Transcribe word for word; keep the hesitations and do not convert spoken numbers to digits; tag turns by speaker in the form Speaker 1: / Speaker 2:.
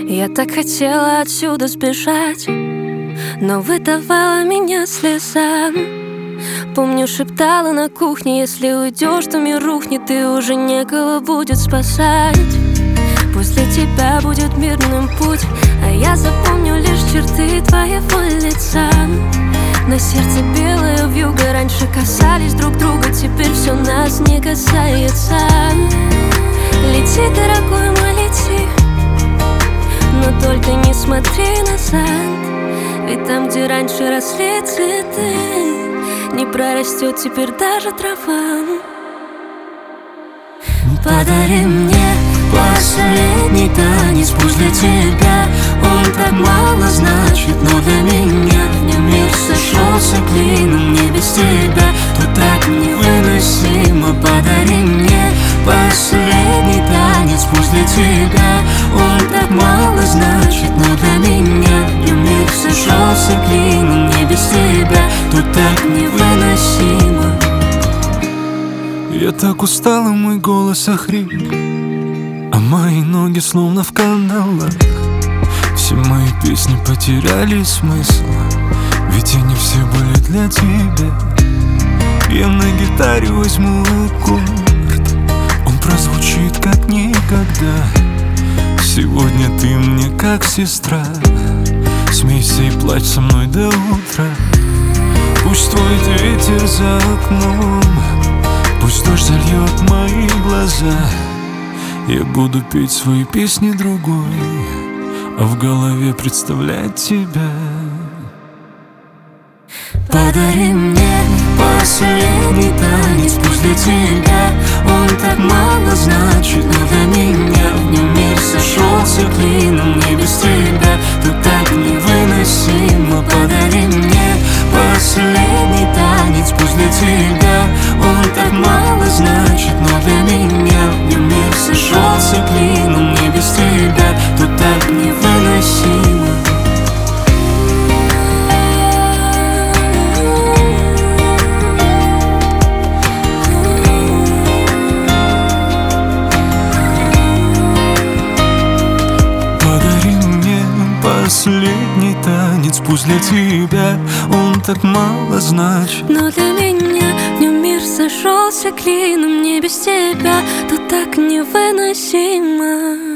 Speaker 1: Я так хотела отсюда сбежать, но выдавала меня слезам. Помню, шептала на кухне: если уйдешь, то мир рухнет, и уже некого будет спасать. Пусть для тебя будет мирным путь, а я запомню лишь черты твоего лица. На сердце белая вьюга, раньше касались друг друга, теперь все нас не касается. Лети, дорогой мой, лети, но только не смотри назад. Ведь там, где раньше росли цветы, не прорастет теперь даже трава. Подари мне последний танец, пусть для тебя он так мало значит, но для меня в нем мир сошелся клином. Мне без тебя тут так невыносимо. Подари мне последний танец, пусть для тебя он так мало значит, но для меня в нем мир сошелся клином. Мне без тебя тут так невыносимо.
Speaker 2: Я так устал, и мой голос охрип, а мои ноги словно в кандалах. Все мои песни потеряли смысл, ведь они все были для тебя. Я на гитаре возьму аккорд, он прозвучит как никогда. Сегодня ты мне как сестра, смейся и плачь со мной до утра. Пусть твой ветер за окном, пусть дождь зальет мои глаза. Я буду петь свои песни другой, а в голове представлять тебя.
Speaker 1: Подари мне последний танец, пусть для тебя он так мало значит, но для меня в нем мир сошелся клином. Мне без тебя тут так невыносимо. Подари мне последний танец, пусть для тебя он так мало значит, но для меня в нем мир сошелся клином. Мне без тебя тут так невыносимо.
Speaker 2: Последний танец, пусть для тебя он так мало значит,
Speaker 1: но для меня в нем мир сошелся клином. Мне без тебя тут так невыносимо.